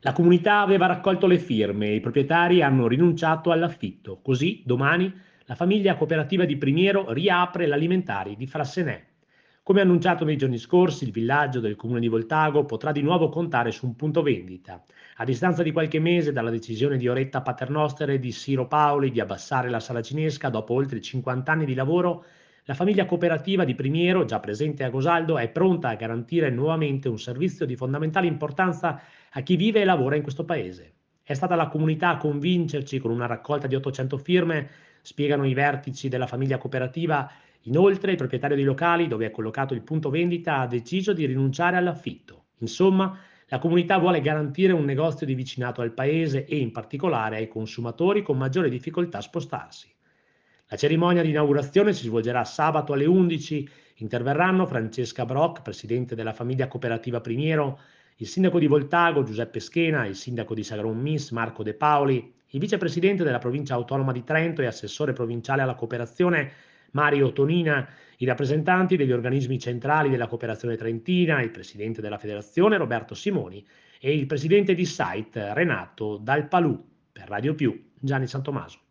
La comunità aveva raccolto le firme e i proprietari hanno rinunciato all'affitto. Così, domani, la famiglia cooperativa di Primiero riapre l'alimentari di Frassenè. Come annunciato nei giorni scorsi, il villaggio del comune di Voltago potrà di nuovo contare su un punto vendita. A distanza di qualche mese dalla decisione di Oretta Paternoster e di Siro Paoli di abbassare la sala cinesca dopo oltre 50 anni di lavoro, la famiglia cooperativa di Primiero, già presente a Gosaldo, è pronta a garantire nuovamente un servizio di fondamentale importanza a chi vive e lavora in questo paese. È stata la comunità a convincerci con una raccolta di 800 firme, spiegano i vertici della famiglia cooperativa. Inoltre, il proprietario dei locali, dove è collocato il punto vendita, ha deciso di rinunciare all'affitto. Insomma, la comunità vuole garantire un negozio di vicinato al paese e in particolare ai consumatori con maggiore difficoltà a spostarsi. La cerimonia di inaugurazione si svolgerà sabato alle 11. Interverranno Francesca Brock, presidente della famiglia cooperativa Primiero, il sindaco di Voltago Giuseppe Schena, il sindaco di Sagron Miss Marco De Paoli, il vicepresidente della provincia autonoma di Trento e assessore provinciale alla cooperazione Mario Tonina, i rappresentanti degli organismi centrali della cooperazione trentina, il presidente della federazione Roberto Simoni e il presidente di Site Renato Dalpalù. Per Radio Più, Gianni Santomaso.